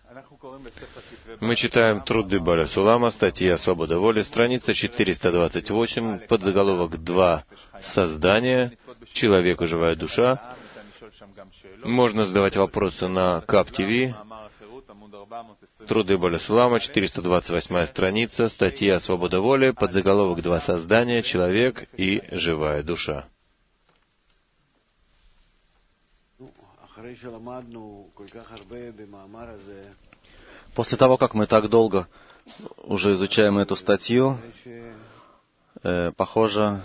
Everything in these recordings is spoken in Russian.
Мы читаем труды Бааля Сулама, статья «Свобода воли», страница 428, подзаголовок 2. Создание, человек и живая душа. Можно задавать вопросы на КАП-ТВ. Труды Бааля Сулама, 428 страница, статья «Свобода воли», подзаголовок 2. Создание, человек и живая душа. После того, как мы так долго уже изучаем эту статью, похоже...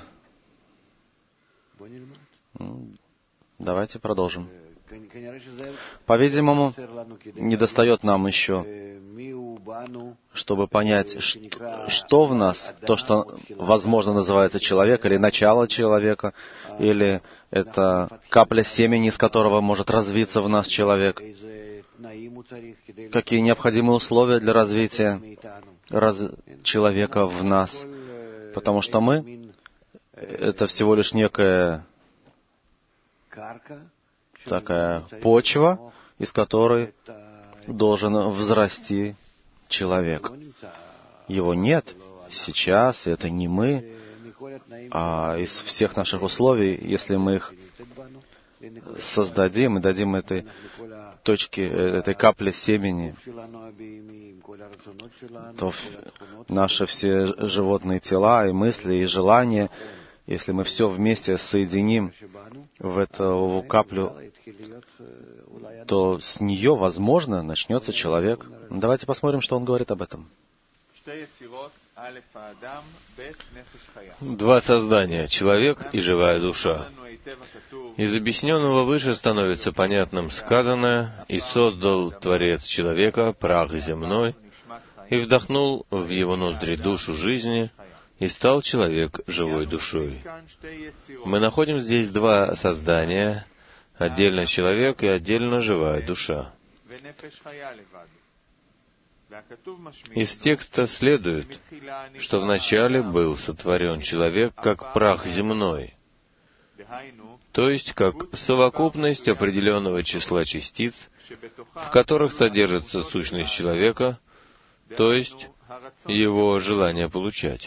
Давайте продолжим. По-видимому, недостает нам еще, чтобы понять, что в нас, то, что, возможно, называется человек, или начало человека, или это капля семени, из которого может развиться в нас человек. Какие необходимые условия для развития человека в нас. Потому что мы — это всего лишь некая такая почва, из которой должен взрасти человек. Его нет сейчас, это не мы, а из всех наших условий, если мы их создадим и дадим этой точке, этой капле семени, то наши все животные тела и мысли, и желания, если мы все вместе соединим в эту каплю, то с нее, возможно, начнется человек. Давайте посмотрим, что он говорит об этом. 2 создания, человек и живая душа. Из объясненного выше становится понятным сказанное: «И создал Творец человека, прах земной, и вдохнул в его ноздри душу жизни, и стал человек живой душой». Мы находим здесь 2 создания, отдельно человек и отдельно живая душа. Из текста следует, что вначале был сотворен человек как прах земной, то есть как совокупность определенного числа частиц, в которых содержится сущность человека, то есть его желание получать.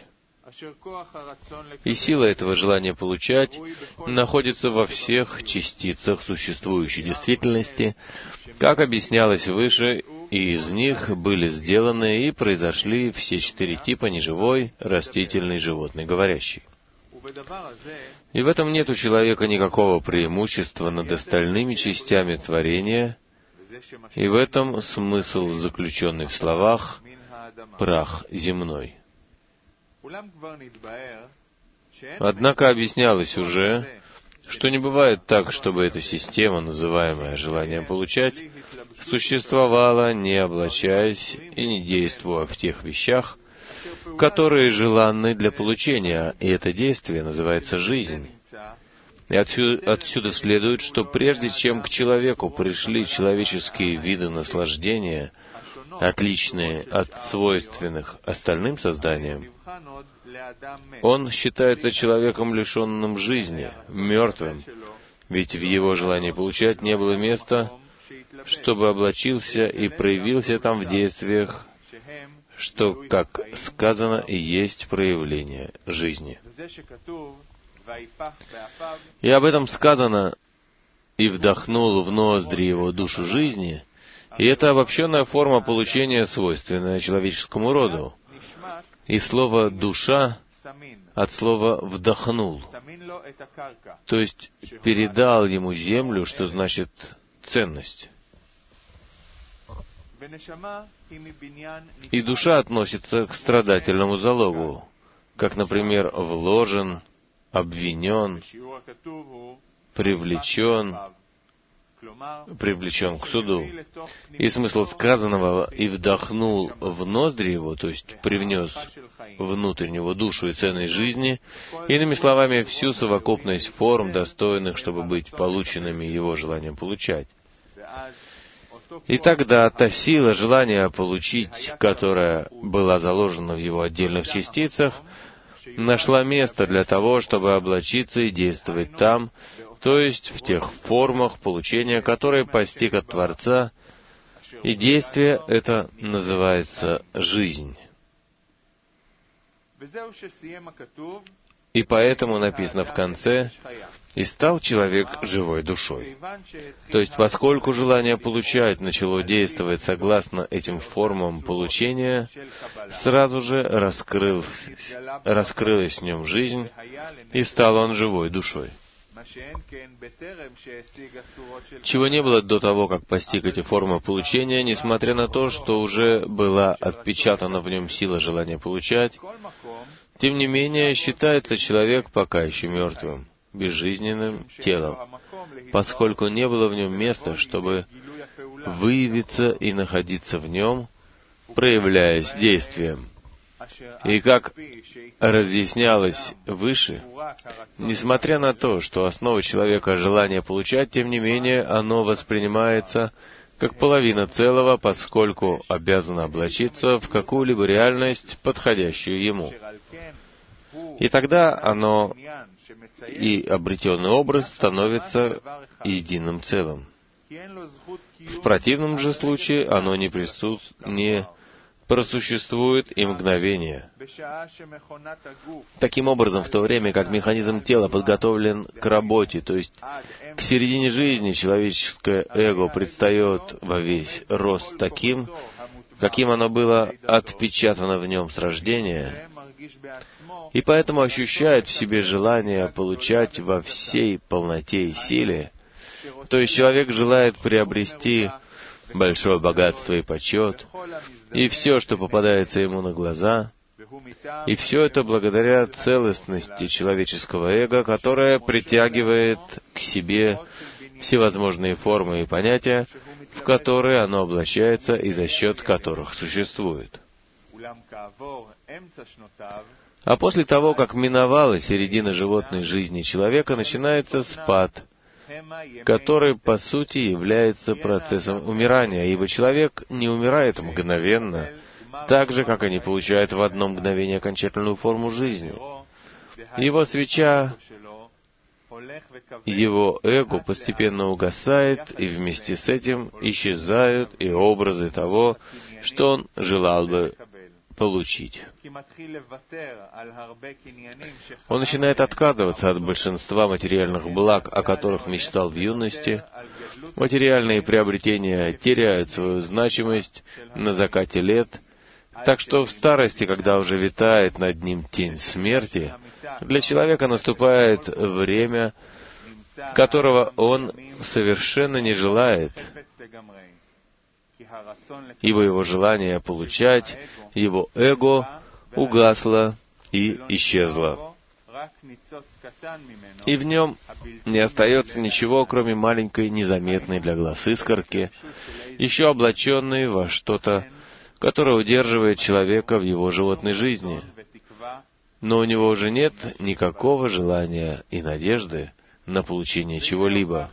И сила этого желания получать находится во всех частицах существующей действительности, как объяснялось выше, и из них были сделаны и произошли все 4 типа: неживой, растительный, животный, говорящий. И в этом нет у человека никакого преимущества над остальными частями творения, и в этом смысл, заключенный в словах «прах земной». Однако объяснялось уже, что не бывает так, чтобы эта система, называемая желанием получать, существовала, не облачаясь и не действуя в тех вещах, которые желанны для получения, и это действие называется жизнь. И отсюда следует, что прежде чем к человеку пришли человеческие виды наслаждения, отличные от свойственных остальным созданиям, он считается человеком, лишенным жизни, мертвым, ведь в его желании получать не было места, чтобы облачился и проявился там в действиях, что, как сказано, и есть проявление жизни. И об этом сказано: «И вдохнул в ноздри его душу жизни», и это обобщенная форма получения, свойственная человеческому роду. И слово «душа» от слова «вдохнул», то есть передал ему землю, что значит ценность. И душа относится к страдательному залогу, как, например, вложен, обвинен, привлечен к суду. И смысл сказанного «и вдохнул в ноздри его», то есть привнес внутрь него душу и ценность жизни, иными словами, всю совокупность форм, достойных, чтобы быть полученными его желанием получать. И тогда та сила желания получить, которая была заложена в его отдельных частицах, нашла место для того, чтобы облачиться и действовать там, то есть в тех формах получения, которые постиг от Творца, И действие это называется жизнь. И поэтому написано в конце: «И стал человек живой душой». То есть, поскольку желание получать начало действовать согласно этим формам получения, сразу же раскрылась в нем жизнь, и стал он живой душой. Чего не было до того, как постиг эти формы получения, несмотря на то, что уже была отпечатана в нем сила желания получать. Тем не менее, считается человек пока еще мертвым, безжизненным телом, поскольку не было в нем места, чтобы выявиться и находиться в нем, проявляясь действием. И как разъяснялось выше, несмотря на то, что основа человека — желание получать, тем не менее, оно воспринимается как половина целого, поскольку обязано облачиться в какую-либо реальность, подходящую ему. И тогда оно и обретенный образ становится единым целым. В противном же случае оно не просуществует и мгновение. Таким образом, в то время как механизм тела подготовлен к работе, то есть к середине жизни, человеческое эго предстает во весь рост таким, каким оно было отпечатано в нем с рождения, и поэтому ощущает в себе желание получать во всей полноте и силе. То есть человек желает приобрести большое богатство и почет, и все, что попадается ему на глаза, и все это благодаря целостности человеческого эго, которое притягивает к себе всевозможные формы и понятия, в которые оно облачается и за счет которых существует. А после того, как миновала середина животной жизни человека, начинается спад, который, по сути, является процессом умирания, ибо человек не умирает мгновенно, так же, как и не получает в одно мгновение окончательную форму жизни. Его свеча, его эго постепенно угасает, и вместе с этим исчезают и образы того, что он желал бы получить. Он начинает отказываться от большинства материальных благ, о которых мечтал в юности. Материальные приобретения теряют свою значимость на закате лет, так что в старости, когда уже витает над ним тень смерти, для человека наступает время, которого он совершенно не желает, ибо его желание получать, его эго угасло и исчезло. И в нем не остается ничего, кроме маленькой, незаметной для глаз искорки, еще облаченной во что-то, которое удерживает человека в его животной жизни. Но у него уже нет никакого желания и надежды на получение чего-либо.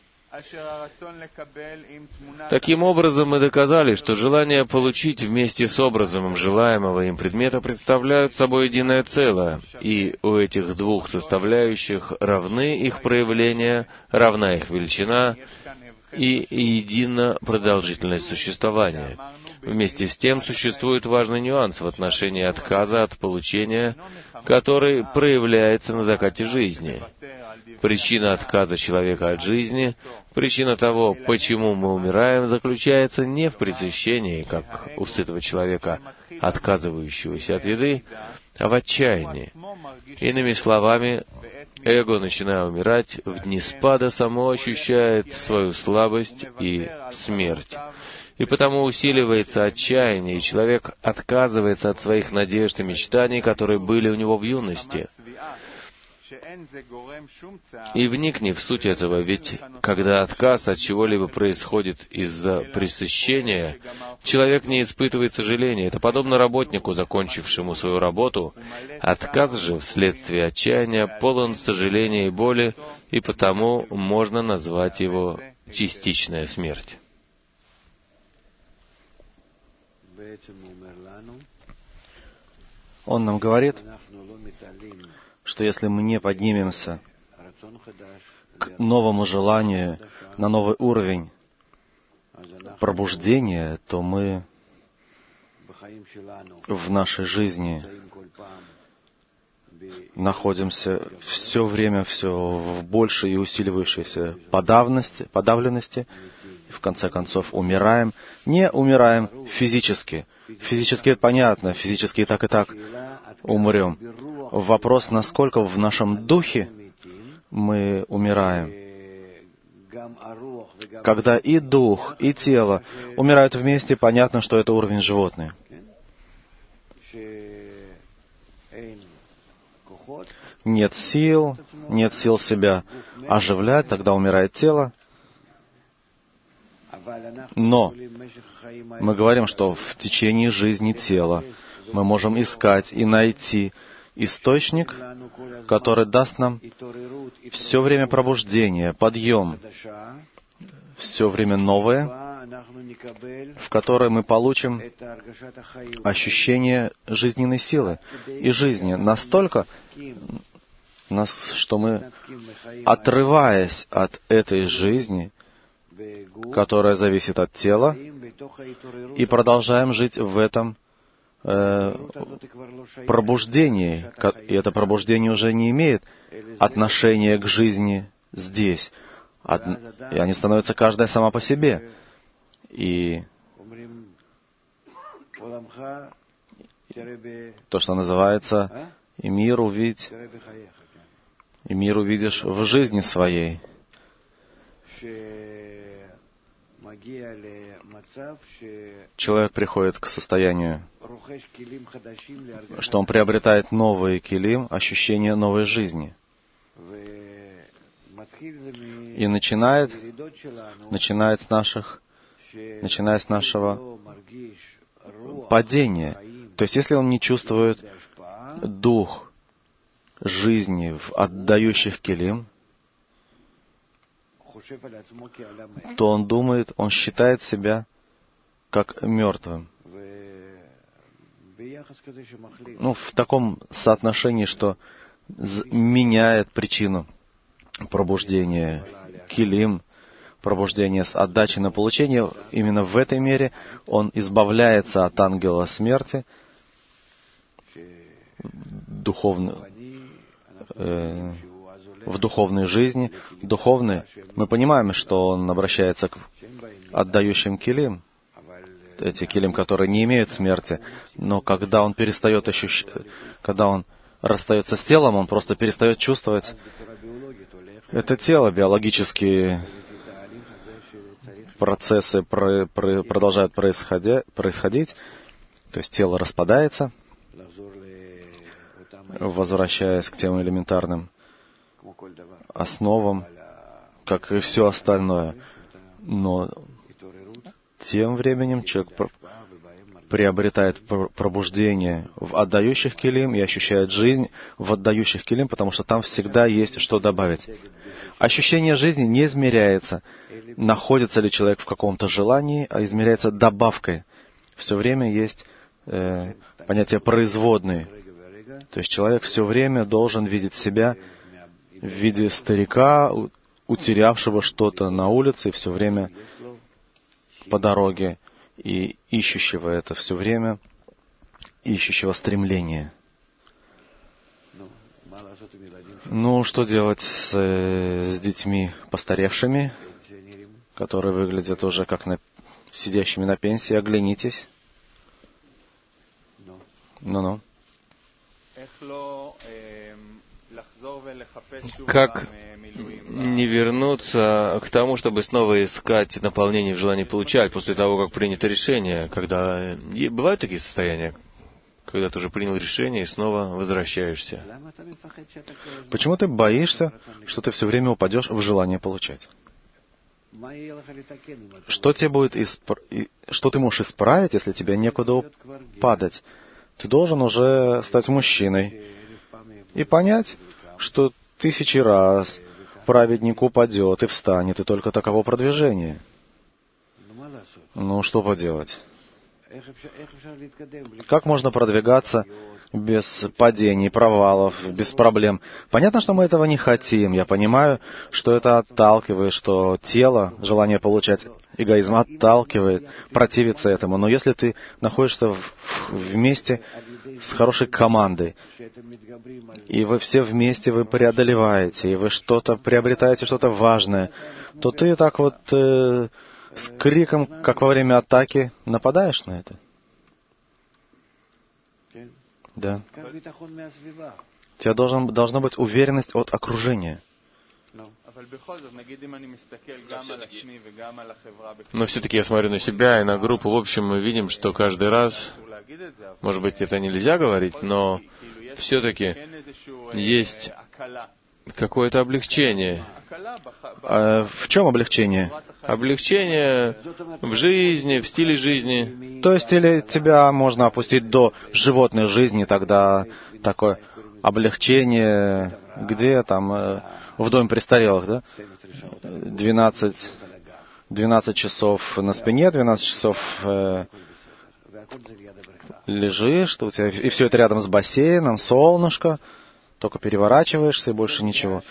Таким образом, мы доказали, что желание получить вместе с образом желаемого им предмета представляют собой единое целое, и у этих двух составляющих равны их проявления, равна их величина и едина продолжительность существования. Вместе с тем существует важный нюанс в отношении отказа от получения, который проявляется на закате жизни. Причина отказа человека от жизни, причина того, почему мы умираем, заключается не в пресыщении, как у сытого человека, отказывающегося от еды, а в отчаянии. Иными словами, эго, начиная умирать, в дни спада само ощущает свою слабость и смерть. И потому усиливается отчаяние, и человек отказывается от своих надежд и мечтаний, которые были у него в юности. И вникни в суть этого, ведь когда отказ от чего-либо происходит из-за пресыщения, человек не испытывает сожаления. Это подобно работнику, закончившему свою работу. Отказ же вследствие отчаяния полон сожаления и боли, и потому можно назвать его частичная смерть. Он нам говорит, что если мы не поднимемся к новому желанию, на новый уровень, пробуждение, то мы в нашей жизни находимся все время в большей и усиливающейся подавленности, и в конце концов умираем. Не умираем физически. Физически это понятно, физически и так умрем. Вопрос, насколько в нашем духе мы умираем. Когда и дух, и тело умирают вместе, понятно, что это уровень животных. Нет сил себя оживлять, тогда умирает тело. Но мы говорим, что в течение жизни тела мы можем искать и найти источник, который даст нам все время пробуждение, подъем, все время новое, в которое мы получим ощущение жизненной силы и жизни настолько, что мы, отрываясь от этой жизни, которая зависит от тела, и продолжаем жить в этом пробуждении. И это пробуждение уже не имеет отношения к жизни здесь. И они становятся каждая сама по себе. И то, что называется, и мир увидишь в жизни своей. Человек приходит к состоянию, что он приобретает новый килим, ощущение новой жизни. И начиная с нашего падения. То есть, если он не чувствует дух жизни в отдающих килим, то он считает себя как мертвым. В таком соотношении, что меняет причину пробуждения килим, пробуждения с отдачи на получение. Именно в этой мере он избавляется от ангела смерти, в духовной жизни. Мы понимаем, что он обращается к отдающим килим, эти килим, которые не имеют смерти, но когда он когда он расстается с телом, он просто перестает чувствовать это тело, биологические процессы продолжают происходить, то есть тело распадается, возвращаясь к тем элементарным основам, как и все остальное. Но тем временем человек приобретает пробуждение в отдающих килим и ощущает жизнь в отдающих килим, потому что там всегда есть что добавить. Ощущение жизни не измеряется, находится ли человек в каком-то желании, а измеряется добавкой. Все время есть понятие производной. То есть человек все время должен видеть себя в виде старика, утерявшего что-то на улице, и все время по дороге, и ищущего это все время, ищущего стремления. Что делать с детьми постаревшими, которые выглядят уже как сидящими на пенсии? Оглянитесь. Как не вернуться к тому, чтобы снова искать наполнение в желании получать после того, как принято решение, когда... Бывают такие состояния, когда ты уже принял решение и снова возвращаешься? Почему ты боишься, что ты все время упадешь в желание получать? Что ты можешь исправить, если тебе некуда падать? Ты должен уже стать мужчиной и понять, что 1000 раз праведник упадет и встанет, и только таково продвижение. Что поделать? Как можно продвигаться без падений, провалов, без проблем? Понятно, что мы этого не хотим. Я понимаю, что это отталкивает, что тело, желание получать эгоизм отталкивает, противится этому. Но если ты находишься вместе с хорошей командой, и вы все вместе вы преодолеваете, и вы что-то приобретаете, что-то важное, то ты так вот с криком, как во время атаки, нападаешь на это. Да. У тебя должна быть уверенность от окружения. Но все-таки я смотрю на себя и на группу. В общем, мы видим, что каждый раз, может быть, это нельзя говорить, но все-таки есть какое-то облегчение. А в чем облегчение? Облегчение в жизни, в стиле жизни. То есть, или тебя можно опустить до животной жизни, тогда такое облегчение, где там, в доме престарелых, да? 12 часов на спине, 12 часов лежишь, у тебя, и все это рядом с бассейном, солнышко, только переворачиваешься и больше ничего.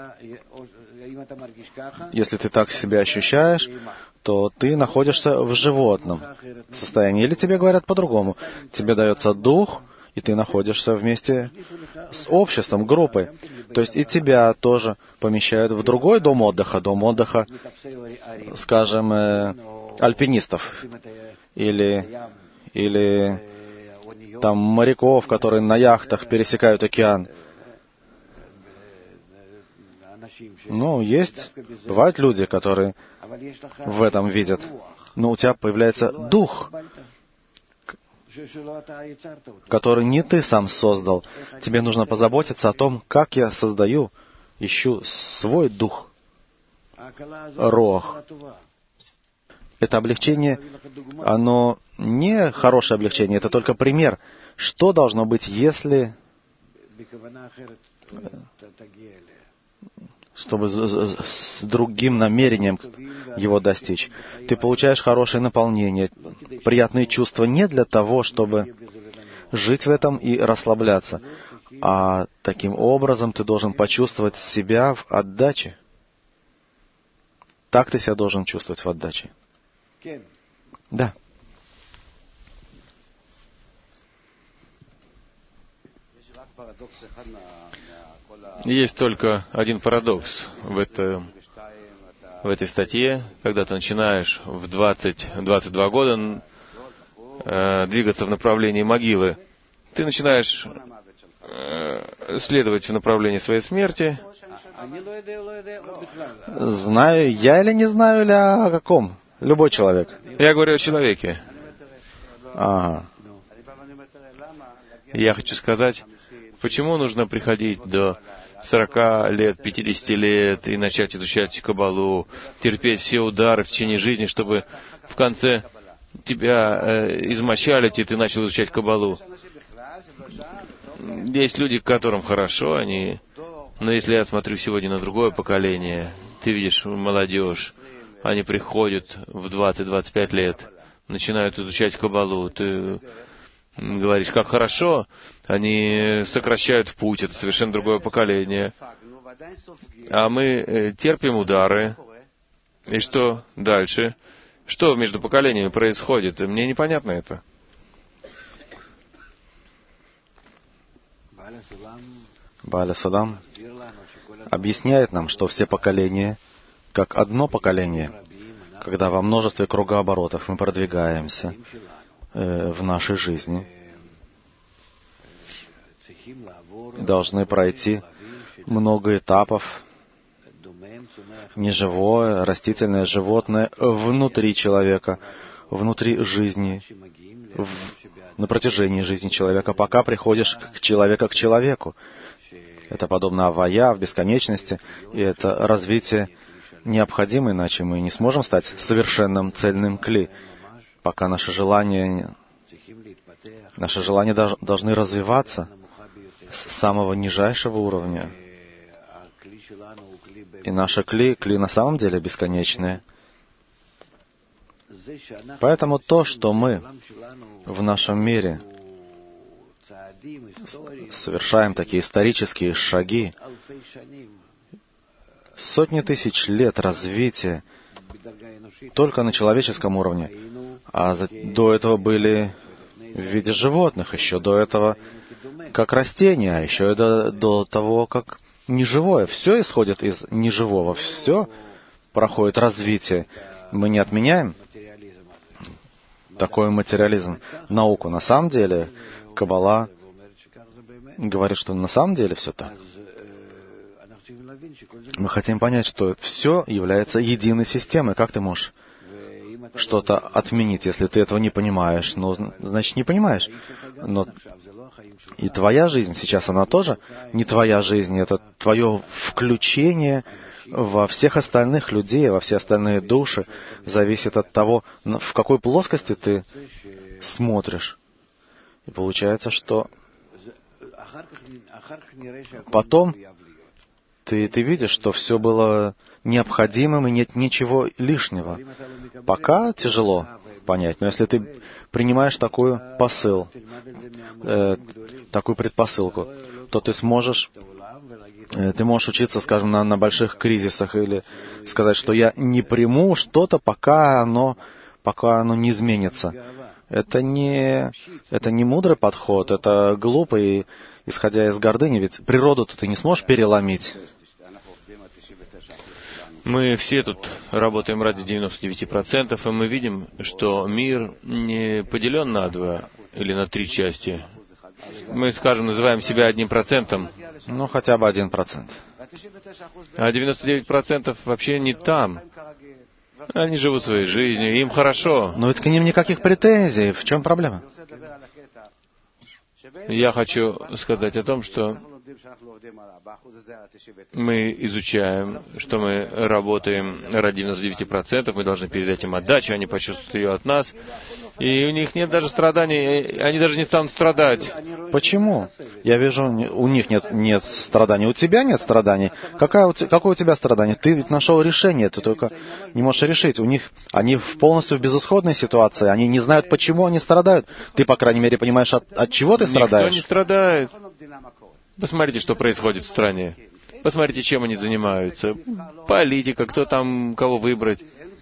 Если ты так себя ощущаешь, то ты находишься в животном состоянии. Или тебе говорят по-другому. Тебе дается дух, и ты находишься вместе с обществом, группой. То есть и тебя тоже помещают в другой дом отдыха, скажем, альпинистов. Или там моряков, которые на яхтах пересекают океан. Ну, бывают люди, которые в этом видят. Но у тебя появляется дух, который не ты сам создал. Тебе нужно позаботиться о том, как я ищу свой дух. Рох. Это облегчение, оно не хорошее облегчение, это только пример. Что должно быть, если... чтобы с другим намерением его достичь. Ты получаешь хорошее наполнение, приятные чувства не для того, чтобы жить в этом и расслабляться, а таким образом ты должен почувствовать себя в отдаче. Так ты себя должен чувствовать в отдаче. Да. Есть только один парадокс в этой статье. Когда ты начинаешь в 20-22 года двигаться в направлении могилы, ты начинаешь следовать в направлении своей смерти. Знаю я или не знаю, или о каком? Любой человек. Я говорю о человеке. Ага. Я хочу сказать, почему нужно приходить до 40 лет, 50 лет и начать изучать Каббалу, терпеть все удары в течение жизни, чтобы в конце тебя измочалить, и ты начал изучать Каббалу. Есть люди, которым хорошо, но если я смотрю сегодня на другое поколение, ты видишь молодежь, они приходят в 20-25 лет, начинают изучать Каббалу, ты говоришь, как хорошо, они сокращают путь, это совершенно другое поколение. А мы терпим удары. И что дальше? Что между поколениями происходит? Мне непонятно это. Бааля Судам объясняет нам, что все поколения, как одно поколение, когда во множестве кругооборотов мы продвигаемся в нашей жизни, должны пройти много этапов, неживое, растительное, животное, внутри человека, внутри жизни, на протяжении жизни человека, пока приходишь к человеку. Это подобно авая в бесконечности, и это развитие необходимо, иначе мы не сможем стать совершенным цельным кли, пока наши желания должны развиваться с самого нижайшего уровня. И наше кли на самом деле бесконечное. Поэтому то, что мы в нашем мире совершаем такие исторические шаги, сотни тысяч лет развития только на человеческом уровне, а до этого были в виде животных, еще до этого как растения, а еще это до того, как неживое. Все исходит из неживого, все проходит развитие. Мы не отменяем такой материализм, науку. На самом деле, Каббала говорит, что на самом деле все так. Мы хотим понять, что все является единой системой. Как ты можешь что-то отменить, если ты этого не понимаешь? Ну, значит, не понимаешь. Но и твоя жизнь сейчас, она тоже не твоя жизнь. Это твое включение во всех остальных людей, во все остальные души. Зависит от того, в какой плоскости ты смотришь. И получается, что потом ты видишь, что все было необходимым и нет ничего лишнего. Пока тяжело понять, но если ты принимаешь такой посыл, такую предпосылку, то ты можешь учиться, скажем, на больших кризисах или сказать, что я не приму что-то, пока оно не изменится. Это не мудрый подход, это глупо, и исходя из гордыни, ведь природу-то ты не сможешь переломить. Мы все тут работаем ради 99%, и мы видим, что мир не поделен на 2 или на 3 части. Мы, скажем, называем себя 1%. Ну, хотя бы 1%. А 99% вообще не там. Они живут своей жизнью, им хорошо. Но ведь к ним никаких претензий. В чем проблема? Я хочу сказать о том, что мы изучаем, что мы работаем ради 99%, мы должны передать им отдачу, они почувствуют ее от нас, и у них нет даже страданий, они даже не станут страдать. Почему? Я вижу, у них нет страданий. У тебя нет страданий? Какое у тебя страдание? Ты ведь нашел решение, ты только не можешь решить. Они полностью в безысходной ситуации, они не знают, почему они страдают. Ты, по крайней мере, понимаешь, от чего ты страдаешь? Никто не страдает. Посмотрите, что происходит в стране. Посмотрите, чем они занимаются. Политика, кто там, кого выбрать.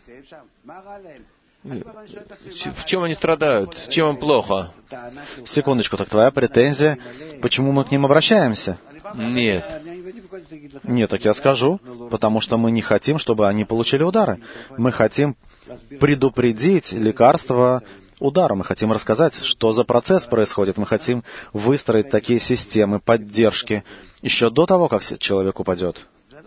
В чем они страдают? Чем им плохо? Секундочку, так твоя претензия, почему мы к ним обращаемся? Нет. Нет, так я скажу, потому что мы не хотим, чтобы они получили удары. Мы хотим предупредить лекарства удара. Мы хотим рассказать, что за процесс происходит. Мы хотим выстроить такие системы поддержки еще до того, как человек упадет.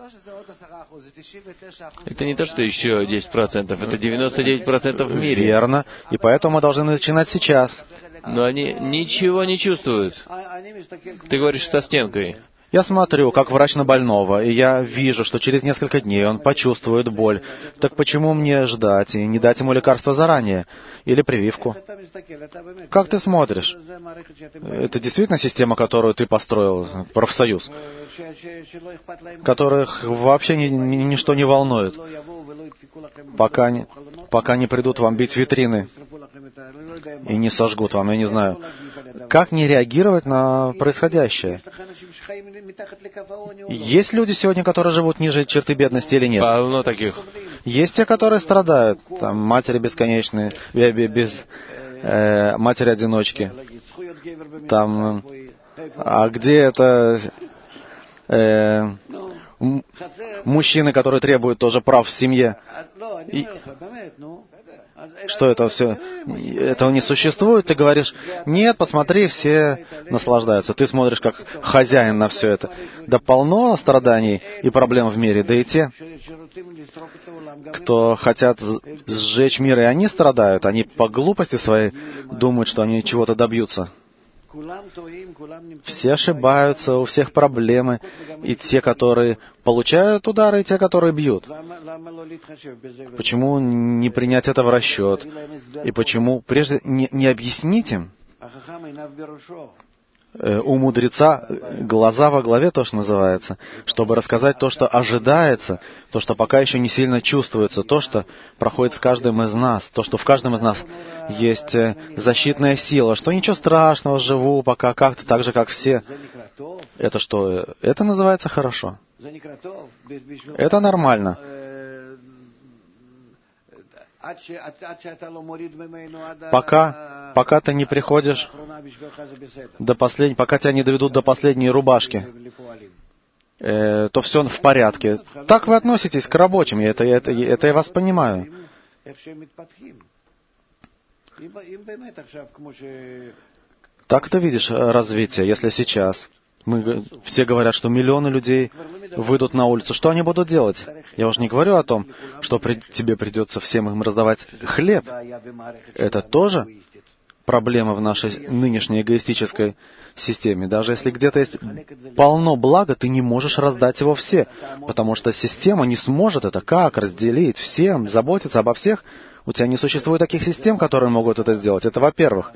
Это не то, что еще 10%, это 99% в мире. Верно. И поэтому мы должны начинать сейчас. Но они ничего не чувствуют. Ты говоришь со стенкой. Я смотрю, как врач на больного, и я вижу, что через несколько дней он почувствует боль. Так почему мне ждать и не дать ему лекарство заранее? Или прививку? Как ты смотришь? Это действительно система, которую ты построил, профсоюз, которых вообще ничто не волнует, пока не придут вам бить витрины и не сожгут вам, я не знаю. Как не реагировать на происходящее? Есть люди сегодня, которые живут ниже черты бедности или нет? Полно таких. Есть те, которые страдают, там, матери бесконечные, матери-одиночки. Там, а где это мужчины, которые требуют тоже прав в семье? Что это все? Этого не существует? Ты говоришь, нет, посмотри, все наслаждаются. Ты смотришь как хозяин на все это. Да полно страданий и проблем в мире. Да и те, кто хотят сжечь мир, и они страдают. Они по глупости своей думают, что они чего-то добьются. Все ошибаются, у всех проблемы. И те, которые получают удары, и те, которые бьют. Почему не принять это в расчет? И почему прежде не объяснить им? у мудреца глаза во главе, то, что называется, чтобы рассказать то, что ожидается, то, что пока еще не сильно чувствуется, то, что проходит с каждым из нас, то, что в каждом из нас есть защитная сила, что ничего страшного, живу пока как-то так же, как все. Это что? Это называется хорошо. Это нормально. Пока ты не приходишь до последней, пока тебя не доведут до последней рубашки, то все в порядке. Так вы относитесь к рабочим, это я вас понимаю. Так ты видишь развитие, если сейчас все говорят, что миллионы людей выйдут на улицу. Что они будут делать? Я уже не говорю о том, что тебе придется всем им раздавать хлеб. Это тоже проблема в нашей нынешней эгоистической системе. Даже если где-то есть полно блага, ты не можешь раздать его все, потому что система не сможет это как разделить всем, заботиться обо всех. У тебя не существует таких систем, которые могут это сделать. Это во-первых.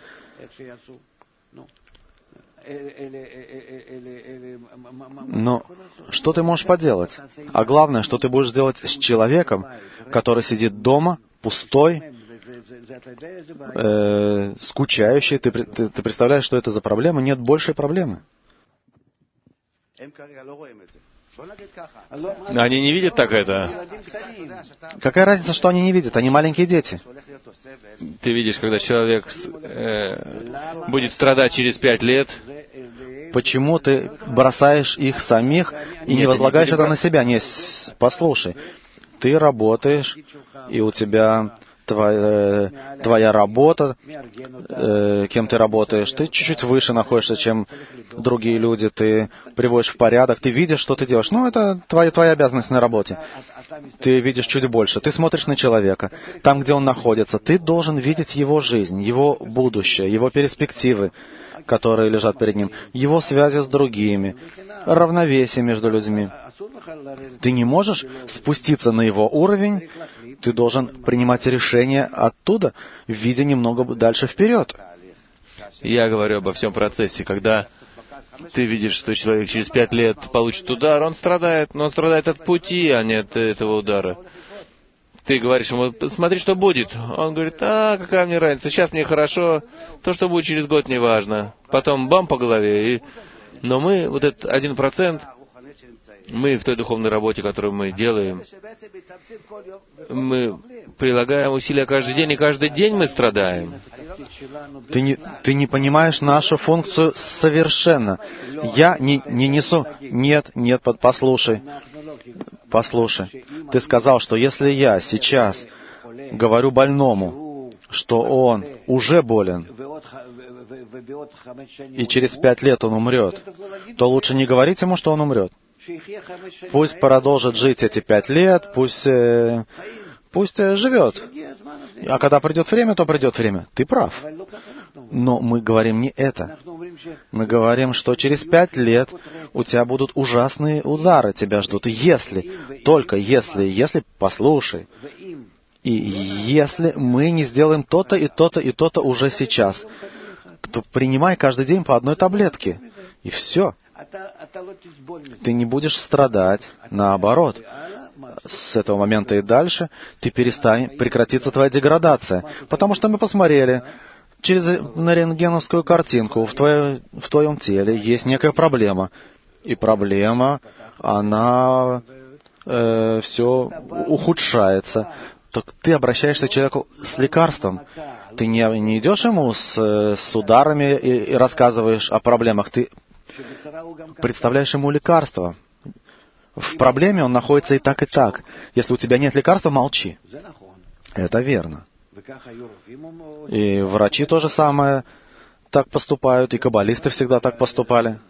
Но что ты можешь поделать? А главное, что ты будешь делать с человеком, который сидит дома, пустой, скучающий. Ты представляешь, что это за проблема? Нет большей проблемы. Они не видят так это. Какая разница, что они не видят? Они маленькие дети. Ты видишь, когда человек будет страдать через 5 лет. Почему ты бросаешь их самих и не возлагаешь это на себя? Не, послушай, ты работаешь, и у тебя твоя работа, кем ты работаешь, ты чуть-чуть выше находишься, чем другие люди, ты приводишь в порядок, ты видишь, что ты делаешь. Ну, это твоя обязанность на работе. Ты видишь чуть больше, ты смотришь на человека, там, где он находится, ты должен видеть его жизнь, его будущее, его перспективы, которые лежат перед ним, его связи с другими, равновесие между людьми. Ты не можешь спуститься на его уровень, ты должен принимать решения оттуда, видя немного дальше вперед. Я говорю обо всем процессе. Когда ты видишь, что человек через 5 лет получит удар, он страдает, но он страдает от пути, а не от этого удара. Ты говоришь ему, смотри, что будет. Он говорит, какая мне разница, сейчас мне хорошо, то, что будет через год, не важно. Потом бам по голове. Но мы, вот этот 1%, мы в той духовной работе, которую мы делаем, мы прилагаем усилия каждый день, и каждый день мы страдаем. Ты не понимаешь нашу функцию совершенно. Я не несу... Нет, послушай. Ты сказал, что если я сейчас говорю больному, что он уже болен, и через 5 лет он умрет, то лучше не говорить ему, что он умрет. Пусть продолжит жить эти 5 лет, пусть живет. А когда придет время, то придет время. Ты прав. Но мы говорим не это. Мы говорим, что через 5 лет у тебя будут ужасные удары, тебя ждут. Если, послушай, и если мы не сделаем то-то и то-то и то-то уже сейчас, то принимай каждый день по одной таблетке. И все. Ты не будешь страдать, наоборот. С этого момента и дальше прекратится твоя деградация. Потому что мы посмотрели на рентгеновскую картинку, в твоем теле есть некая проблема. И проблема, она все ухудшается. Так ты обращаешься к человеку с лекарством. Ты не идешь ему с ударами и рассказываешь о проблемах. Ты представляешь ему лекарство. В проблеме он находится и так, и так. Если у тебя нет лекарства, молчи. Это верно. И врачи то же самое так поступают, и каббалисты всегда так поступали.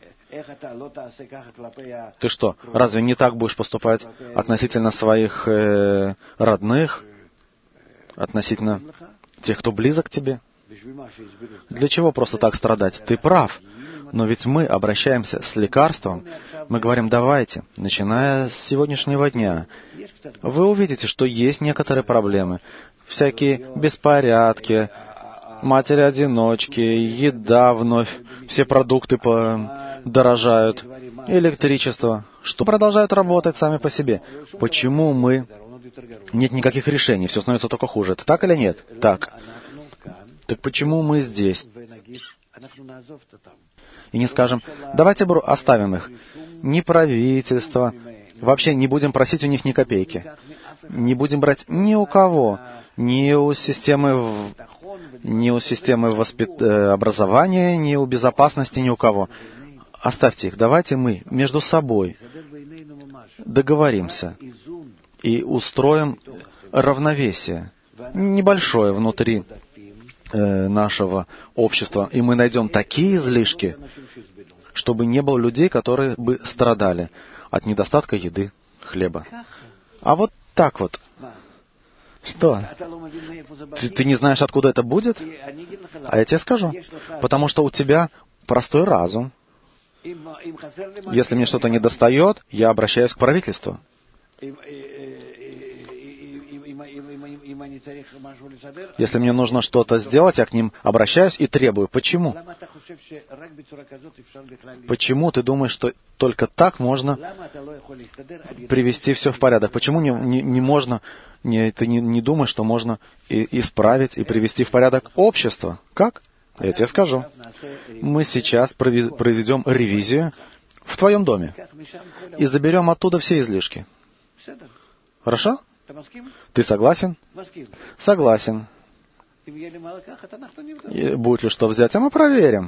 Ты что, разве не так будешь поступать относительно своих родных, относительно тех, кто близок к тебе? Для чего просто так страдать? Ты прав. Но ведь мы обращаемся с лекарством, мы говорим, давайте, начиная с сегодняшнего дня, вы увидите, что есть некоторые проблемы, всякие беспорядки, матери-одиночки, еда вновь все продукты дорожают, электричество, что продолжают работать сами по себе. Почему нет никаких решений, все становится только хуже. Это так или нет? Так. Так почему мы здесь? И не скажем, давайте оставим их. Ни правительство, вообще не будем просить у них ни копейки. Не будем брать ни у кого, ни у системы образования, ни у безопасности, ни у кого. Оставьте их. Давайте мы между собой договоримся и устроим равновесие небольшое внутри нашего общества. И мы найдем такие излишки, чтобы не было людей, которые бы страдали от недостатка еды, хлеба. А вот так вот. Что? Ты не знаешь, откуда это будет? А я тебе скажу. Потому что у тебя простой разум. Если мне что-то недостает, я обращаюсь к правительству. Если мне нужно что-то сделать, я к ним обращаюсь и требую. Почему? Почему ты думаешь, что только так можно привести все в порядок? Почему не можно, ты не думаешь, что можно исправить и привести в порядок общество? Как? Я тебе скажу. Мы сейчас проведем ревизию в твоем доме и заберем оттуда все излишки. Хорошо? Ты согласен? Согласен. И будет ли что взять, а мы проверим.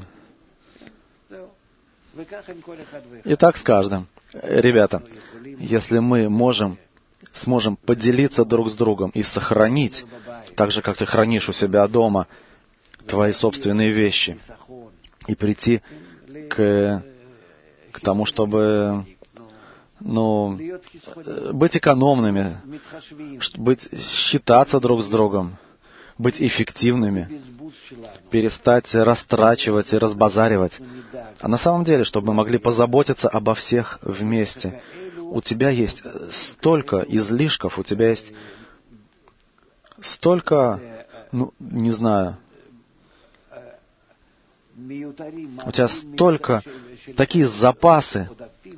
И так с каждым. Ребята, если мы сможем поделиться друг с другом и сохранить, так же, как ты хранишь у себя дома, твои собственные вещи, и прийти к тому, чтобы быть экономными, считаться друг с другом, быть эффективными, перестать растрачивать и разбазаривать. А на самом деле, чтобы мы могли позаботиться обо всех вместе. У тебя есть столько излишков, у тебя есть столько, не знаю, у тебя столько, такие запасы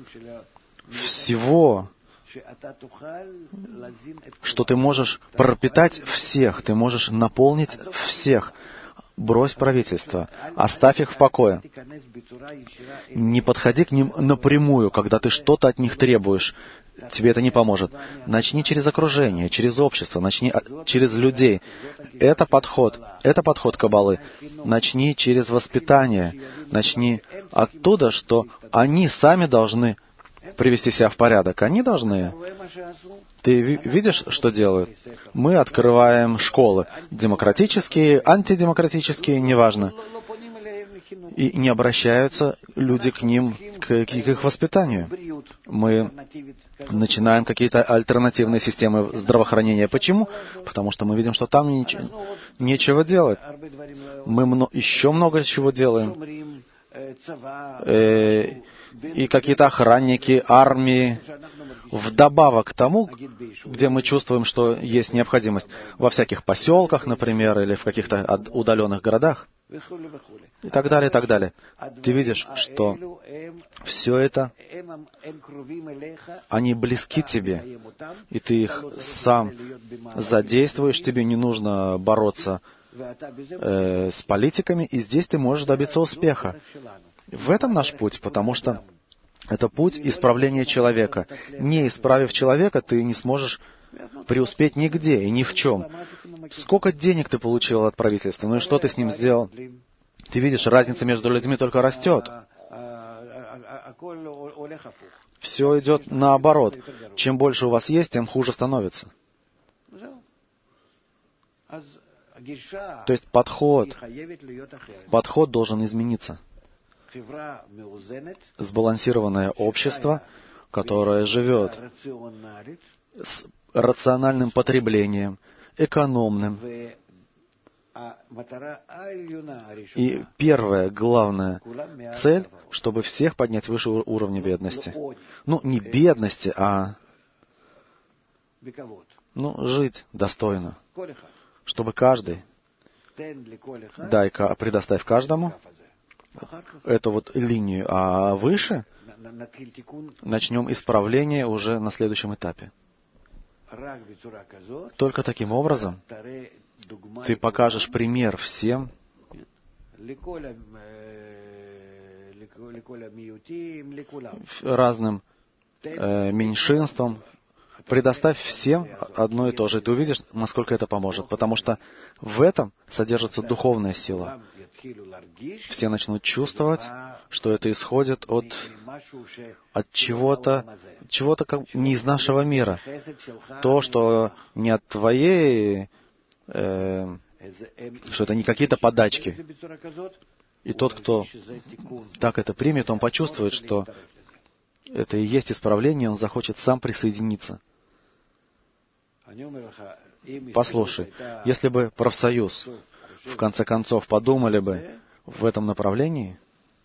всего, что ты можешь пропитать всех, ты можешь наполнить всех. Брось правительство, оставь их в покое. Не подходи к ним напрямую, когда ты что-то от них требуешь. Тебе это не поможет. Начни через окружение, через общество, начни через людей. Это подход Каббалы. Начни через воспитание. Начни оттуда, что они сами должны привести себя в порядок. Они должны. Ты видишь, что делают? Мы открываем школы. Демократические, антидемократические, неважно. И не обращаются люди к ним, к их воспитанию. Мы начинаем какие-то альтернативные системы здравоохранения. Почему? Потому что мы видим, что там нечего делать. Мы еще много чего делаем. И какие-то охранники, армии, вдобавок к тому, где мы чувствуем, что есть необходимость, во всяких поселках, например, или в каких-то удаленных городах, и так далее, и так далее. Ты видишь, что все это, они близки тебе, и ты их сам задействуешь, тебе не нужно бороться с политиками, и здесь ты можешь добиться успеха. В этом наш путь, потому что это путь исправления человека. Не исправив человека, ты не сможешь преуспеть нигде и ни в чем. Сколько денег ты получил от правительства? Ну и что ты с ним сделал? Ты видишь, разница между людьми только растет. Все идет наоборот. Чем больше у вас есть, тем хуже становится. То есть подход должен измениться. Сбалансированное общество, которое живет с рациональным потреблением, экономным. И первая, главная цель, чтобы всех поднять выше уровня бедности. Не бедности, а жить достойно. Чтобы каждый, предоставь каждому эту вот линию, а выше начнем исправление уже на следующем этапе. Только таким образом ты покажешь пример всем, разным меньшинствам, предоставь всем одно и то же. И ты увидишь, насколько это поможет. Потому что в этом содержится духовная сила. Все начнут чувствовать, что это исходит от чего-то как не из нашего мира. То, что не от твоей, что это не какие-то подачки. И тот, кто так это примет, он почувствует, что это и есть исправление, он захочет сам присоединиться. Послушай, если бы профсоюз в конце концов подумали бы в этом направлении,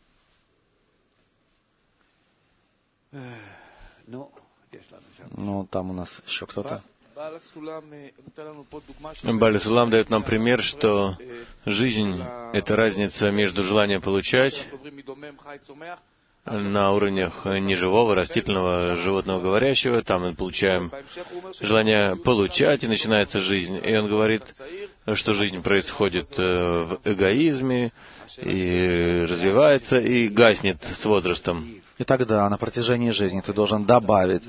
там у нас еще кто-то. Бааль Сулам дает нам пример, что жизнь — это разница между желанием получать на уровнях неживого, растительного, животного, говорящего. Там мы получаем желание получать, и начинается жизнь. И он говорит, что жизнь происходит в эгоизме, и развивается, и гаснет с возрастом. И тогда на протяжении жизни ты должен добавить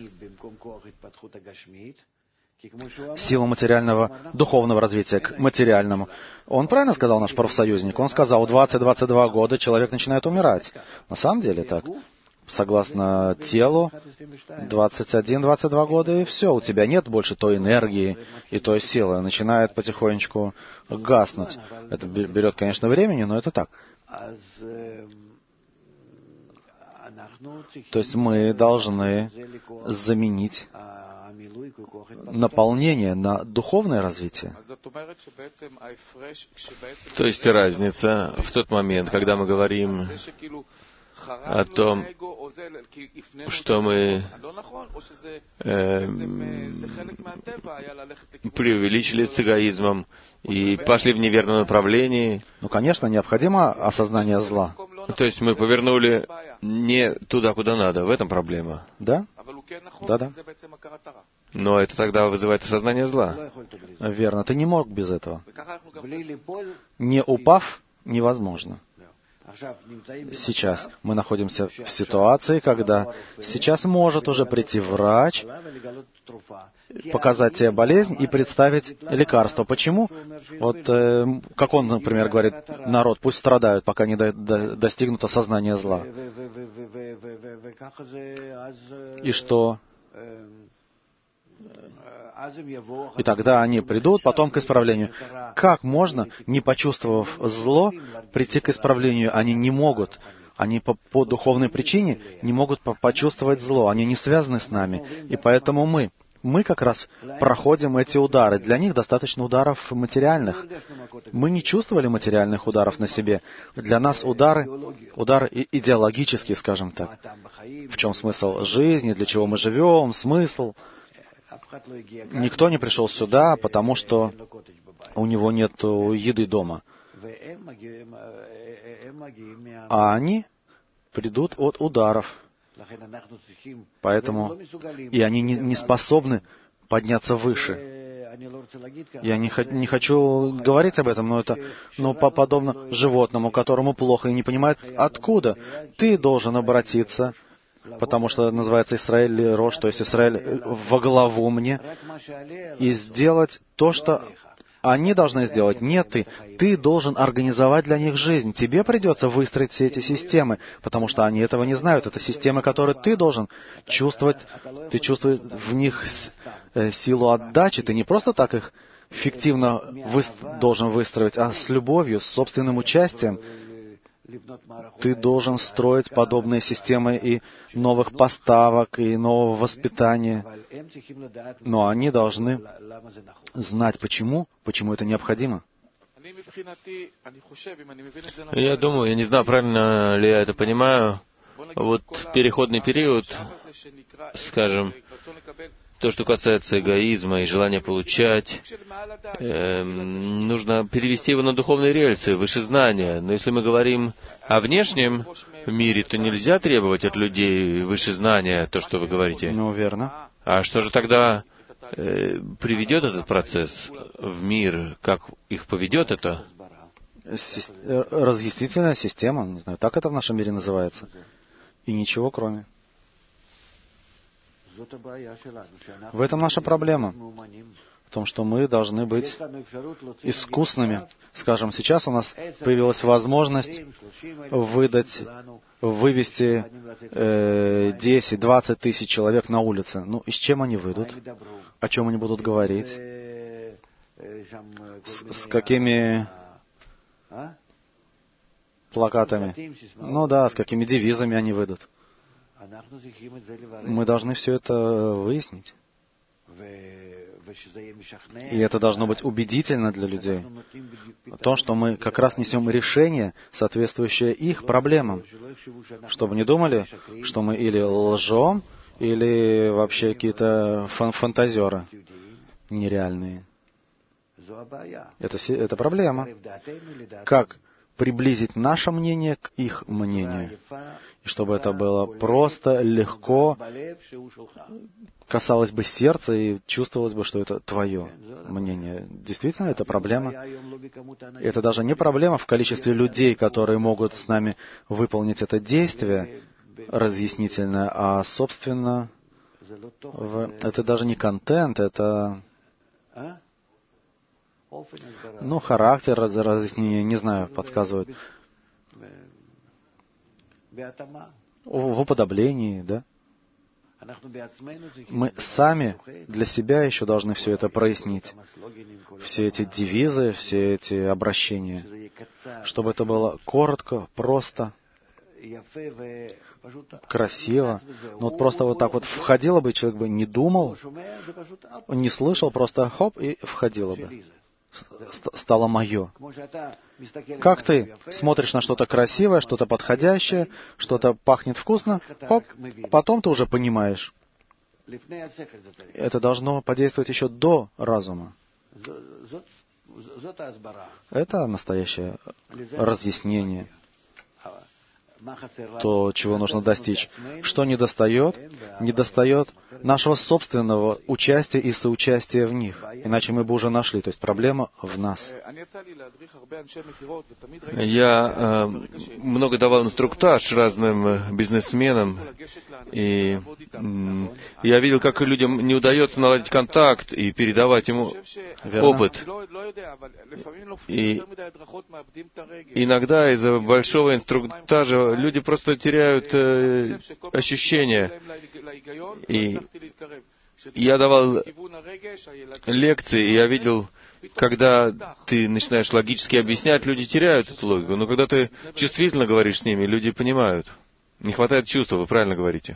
силу материального, духовного развития к материальному. Он правильно сказал, наш профсоюзник? Он сказал, 20-22 года человек начинает умирать. На самом деле так. Согласно телу, 21-22 года, и все. У тебя нет больше той энергии и той силы. Начинает потихонечку гаснуть. Это берет, конечно, времени, но это так. То есть мы должны заменить наполнение на духовное развитие. То есть разница в тот момент, когда мы говорим о том, что мы преувеличили с эгоизмом и пошли в неверном направлении. Конечно, необходимо осознание зла. То есть мы повернули не туда, куда надо. В этом проблема. Да? Да. Но это тогда вызывает осознание зла. Верно. Ты не мог без этого. Не упав, невозможно. Сейчас мы находимся в ситуации, когда сейчас может уже прийти врач, показать тебе болезнь и представить лекарство. Почему? Вот, как он, например, говорит, народ пусть страдают, пока не достигнут осознания зла. И что? И тогда они придут потом к исправлению. Как можно, не почувствовав зло, прийти к исправлению? Они не могут. Они по духовной причине не могут почувствовать зло. Они не связаны с нами. И поэтому мы как раз проходим эти удары. Для них достаточно ударов материальных. Мы не чувствовали материальных ударов на себе. Для нас удары идеологические, скажем так. В чем смысл жизни, для чего мы живем, смысл. Никто не пришел сюда, потому что у него нет еды дома. А они придут от ударов. Поэтому и они не способны подняться выше. Я не хочу говорить об этом, но это подобно животному, которому плохо и не понимает, откуда. Ты должен обратиться, потому что называется Исраэль Рош, то есть Израиль во главу мне, и сделать то, что они должны сделать, не ты. Ты должен организовать для них жизнь. Тебе придется выстроить все эти системы, потому что они этого не знают. Это системы, которые ты должен чувствовать. Ты чувствуешь в них силу отдачи. Ты не просто так их фиктивно должен выстроить, а с любовью, с собственным участием. Ты должен строить подобные системы и новых поставок, и нового воспитания. Но они должны знать, почему это необходимо. Я думаю, я не знаю, правильно ли я это понимаю, вот переходный период, скажем, то, что касается эгоизма и желания получать, нужно перевести его на духовные рельсы, выше знания. Но если мы говорим о внешнем мире, то нельзя требовать от людей выше знания, то, что вы говорите. Ну, верно. А что же тогда приведет этот процесс в мир? Как их поведет это? Разъяснительная система, не знаю, так это в нашем мире называется. И ничего кроме. В этом наша проблема. В том, что мы должны быть искусными. Скажем, сейчас у нас появилась возможность вывести 10-20 тысяч человек на улице. Ну, и с чем они выйдут? О чем они будут говорить? С какими плакатами? Ну да, с какими девизами они выйдут? Мы должны все это выяснить. И это должно быть убедительно для людей. То, что мы как раз несем решение, соответствующее их проблемам. Чтобы не думали, что мы или лжем, или вообще какие-то фантазеры нереальные. Это проблема. Как приблизить наше мнение к их мнению. И чтобы это было просто, легко, касалось бы сердца и чувствовалось бы, что это твое мнение. Действительно, это проблема. И это даже не проблема в количестве людей, которые могут с нами выполнить это действие разъяснительное, а, собственно, это даже не контент, это... Ну, характер разъяснения, не знаю, подсказывают. В уподоблении, да? Мы сами для себя еще должны все это прояснить. Все эти девизы, все эти обращения. Чтобы это было коротко, просто, красиво. Ну вот просто вот так вот входило бы, человек бы не думал, не слышал, просто хоп, и входило бы. Стало мое. Как ты смотришь на что-то красивое, что-то подходящее, что-то пахнет вкусно, хоп, потом ты уже понимаешь. Это должно подействовать еще до разума. Это настоящее разъяснение. То, чего нужно достичь. Что недостает? Недостает нашего собственного участия и соучастия в них. Иначе мы бы уже нашли. То есть проблема в нас. Я много давал инструктаж разным бизнесменам, и я видел, как людям не удается наладить контакт и передавать ему опыт. И иногда из-за большого инструктажа люди просто теряют ощущения. И я давал лекции, и я видел, когда ты начинаешь логически объяснять, люди теряют эту логику. Но когда ты чувствительно говоришь с ними, люди понимают. Не хватает чувства, вы правильно говорите.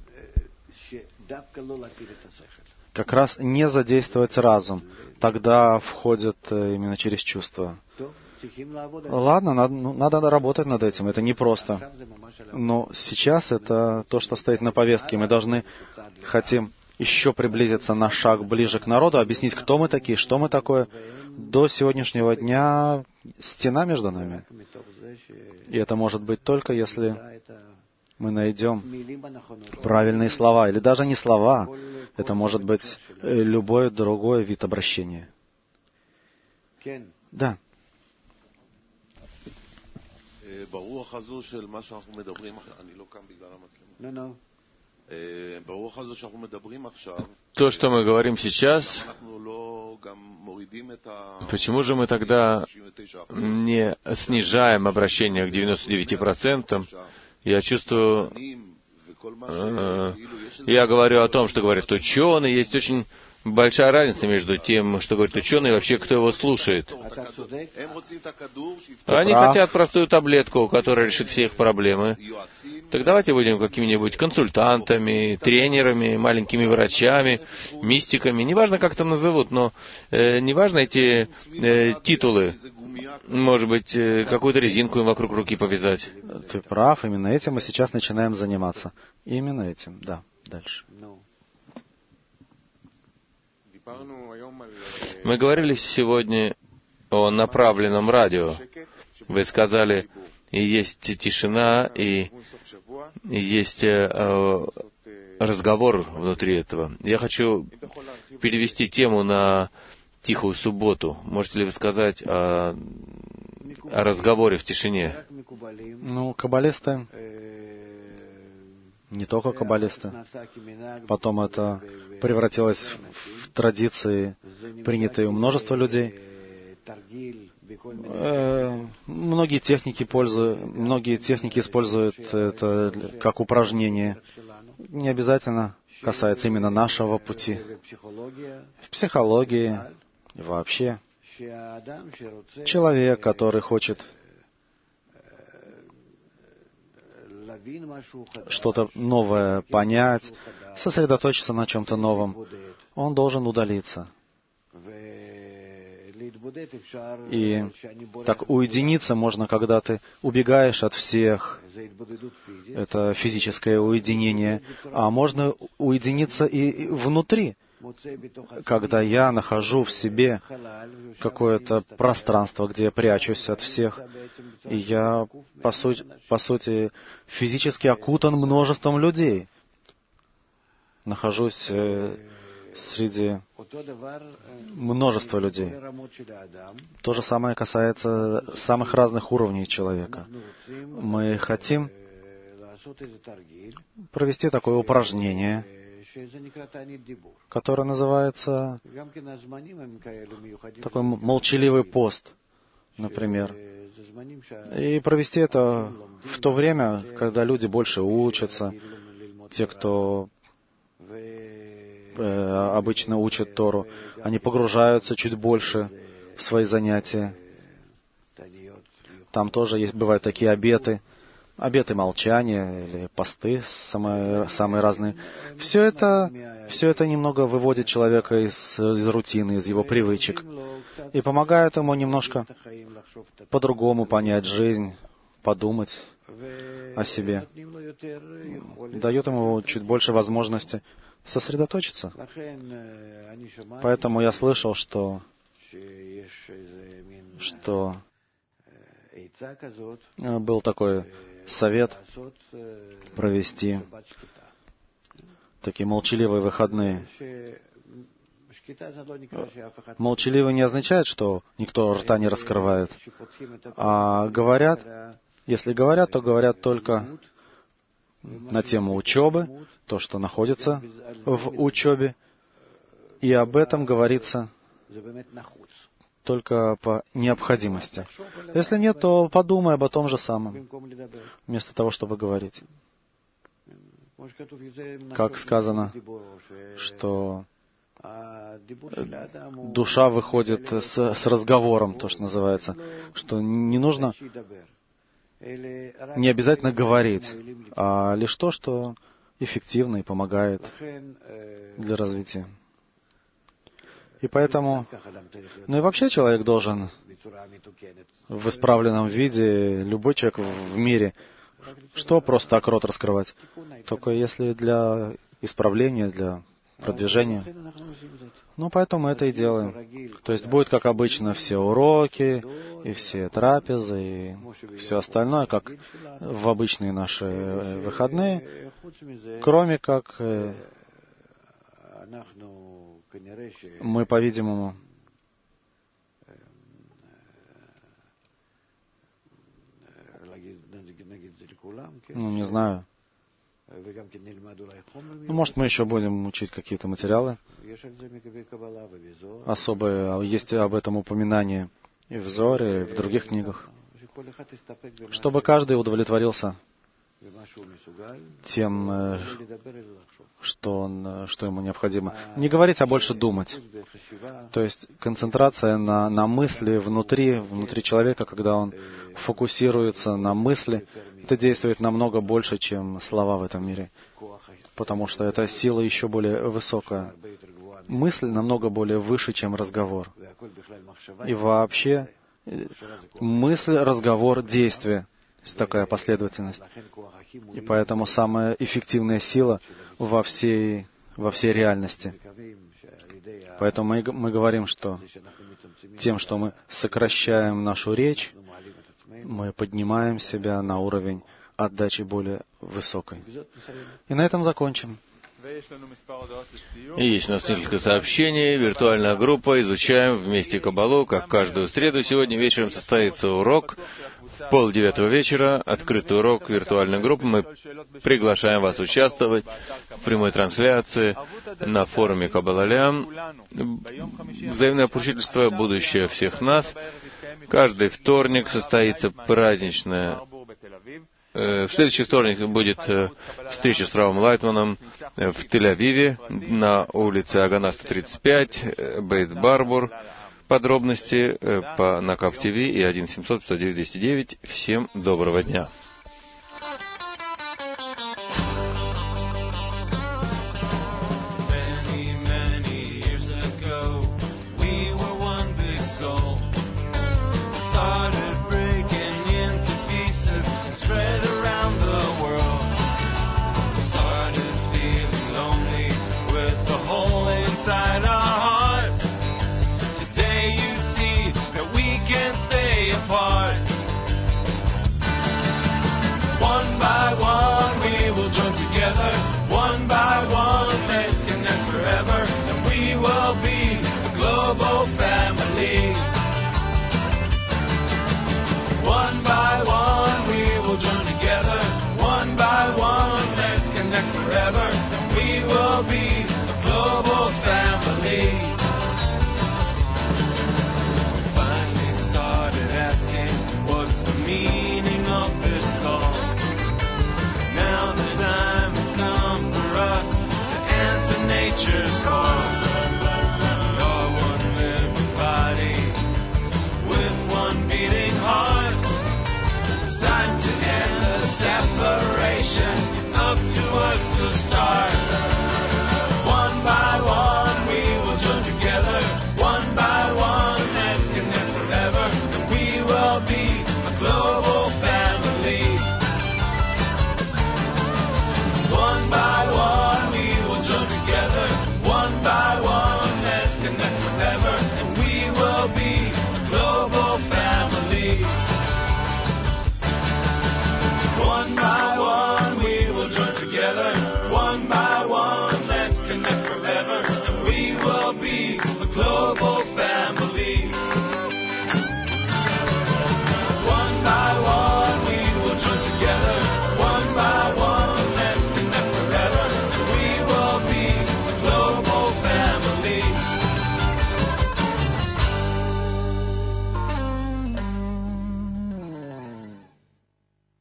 Как раз не задействовать разум. Тогда входит именно через чувства. Ладно, надо работать над этим, это непросто. Но сейчас это то, что стоит на повестке. Мы хотим еще приблизиться на шаг ближе к народу, объяснить, кто мы такие, что мы такое. До сегодняшнего дня стена между нами. И это может быть только, если мы найдем правильные слова. Или даже не слова. Это может быть любой другой вид обращения. Да. То, что мы говорим сейчас, почему же мы тогда не снижаем обращение к 99%? Я чувствую, я говорю о том, что говорят ученые, есть очень большая разница между тем, что говорит ученый, и вообще, кто его слушает. Они хотят простую таблетку, которая решит все их проблемы. Так давайте будем какими-нибудь консультантами, тренерами, маленькими врачами, мистиками. Неважно, как это назовут, но неважно эти титулы. Может быть, какую-то резинку им вокруг руки повязать. Ты прав, именно этим мы сейчас начинаем заниматься. Именно этим, да. Дальше. Мы говорили сегодня о направленном радио. Вы сказали, и есть тишина, и есть разговор внутри этого. Я хочу перевести тему на тихую субботу. Можете ли вы сказать о разговоре в тишине? Ну, каббалисты, не только каббалисты. Потом это превратилось в традиции, принятые у множества людей. Многие техники используют это как упражнение. Не обязательно касается именно нашего пути. В психологии и вообще. Человек, который хочет что-то новое понять, сосредоточиться на чем-то новом, он должен удалиться. И так уединиться можно, когда ты убегаешь от всех. Это физическое уединение. А можно уединиться и внутри, когда я нахожу в себе какое-то пространство, где я прячусь от всех. И я, по сути, физически окутан множеством людей. Нахожусь среди множества людей. То же самое касается самых разных уровней человека. Мы хотим провести такое упражнение, которое называется такой молчаливый пост, например. И провести это в то время, когда люди больше учатся, те, кто обычно учат Тору, они погружаются чуть больше в свои занятия. Там тоже бывают такие обеты молчания или посты самые разные. Все это немного выводит человека из рутины, из его привычек и помогает ему немножко по-другому понять жизнь, подумать о себе. Дает ему чуть больше возможности сосредоточиться. Поэтому я слышал, что был такой совет провести такие молчаливые выходные. Молчаливый не означает, что никто рта не раскрывает, а говорят, если говорят, то говорят только на тему учебы, то, что находится в учебе, и об этом говорится только по необходимости. Если нет, то подумай об том же самом, вместо того, чтобы говорить. Как сказано, что душа выходит с разговором, то, что называется, что не нужно, не обязательно говорить, а лишь то, что эффективно и помогает для развития. И поэтому, ну и вообще человек должен в исправленном виде, любой человек в мире, что просто так рот раскрывать? Только если для исправления, для продвижения. Ну, поэтому мы это и делаем. То есть будет, как обычно, все уроки, и все трапезы, и все остальное, как в обычные наши выходные, кроме как мы, по-видимому, ну, не знаю. Ну, может, мы еще будем учить какие-то материалы. Особые, есть об этом упоминание и в Зоре, и в других книгах. Чтобы каждый удовлетворился тем, что ему необходимо. Не говорить, а больше думать. То есть концентрация на мысли внутри человека, когда он фокусируется на мысли, это действует намного больше, чем слова в этом мире, потому что эта сила еще более высокая. Мысль намного более выше, чем разговор. И вообще, мысль, разговор, действие. Есть такая последовательность. И поэтому самая эффективная сила во всей реальности. Поэтому мы говорим, что тем, что мы сокращаем нашу речь, мы поднимаем себя на уровень отдачи более высокой. И на этом закончим. И есть у нас несколько сообщений. Виртуальная группа «Изучаем вместе Каббалу», как каждую среду. Сегодня вечером состоится урок в 8:30 вечера. Открытый урок виртуальной группы. Мы приглашаем вас участвовать в прямой трансляции на форуме Каббала-Лям. Взаимное поручительство «Будущее всех нас». Каждый вторник состоится праздничная. В следующий вторник будет встреча с Равом Лайтманом в Тель-Авиве на улице Агана 135, Бейт-Барбур. Подробности на КАП-ТВ и 1-700-509-209. Всем доброго дня. Nature's call. You're one living body with one beating heart. It's time to end the separation. It's up to us to start.